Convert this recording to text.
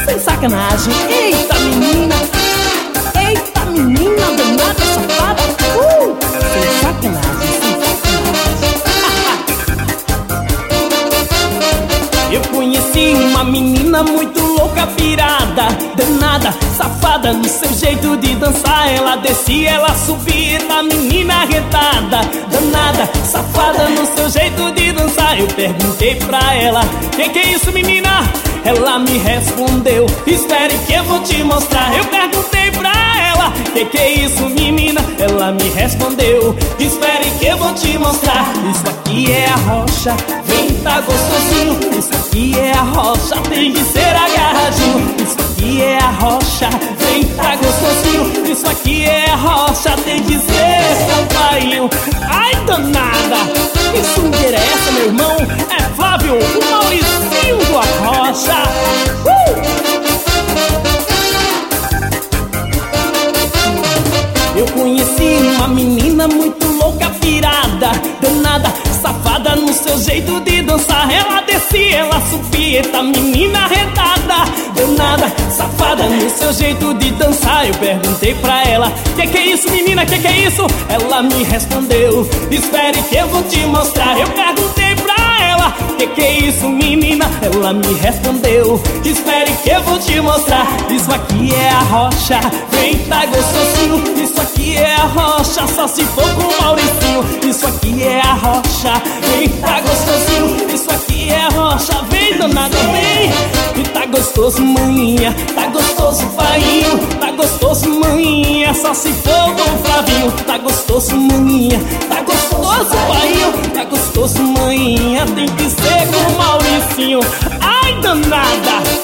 sem sacanagem. Eita menina danada, safada. Sem sacanagem, sem sacanagem. Eu conheci uma menina muito louca, pirada, danada, safada. No seu jeito de dançar, ela descia, ela subia. Eita menina arretada, danada, safada. No seu jeito de dançar, eu perguntei pra ela: que é isso, menina? Ela me respondeu: espere que eu vou te mostrar. Eu perguntei pra ela: que é isso, menina? Ela me respondeu: espere que eu vou te mostrar. Isso aqui é a rocha, vem tá gostosinho. Isso aqui é a rocha, tem que ser agarradinho. Isso aqui é a rocha, vem tá gostosinho. Isso aqui é a rocha, tem que ser papainho. Ai danada, isso me interessa, meu irmão. É Flávio, o Mauricinho do Arrocha. Eu conheci uma menina muito louca, pirada, danada, safada. No seu jeito de dançar, ela descia, ela subia. Eita menina arretada, danada, safada. No seu jeito de dançar, eu perguntei pra ela: que é isso, menina? Que é isso? Ela me respondeu: espere que eu vou te mostrar. Eu perguntei pra ela: que é isso, menina? Ela me respondeu: espere que eu vou te mostrar. Isso aqui é a rocha, vem tá gostosinho. Isso aqui é a rocha, só se for com o Mauricinho. Isso aqui é a rocha, vem tá gostosinho. Isso aqui é a rocha, vem danada, vem. E tá gostoso, maninha, tá gostoso, painho. Tá gostoso, maninha, só se for com o Flavinho. Tá gostoso, maninha, tá gostoso, painho. Tá gostoso, maninha, tem que ser com o Mauricinho. Ai danada.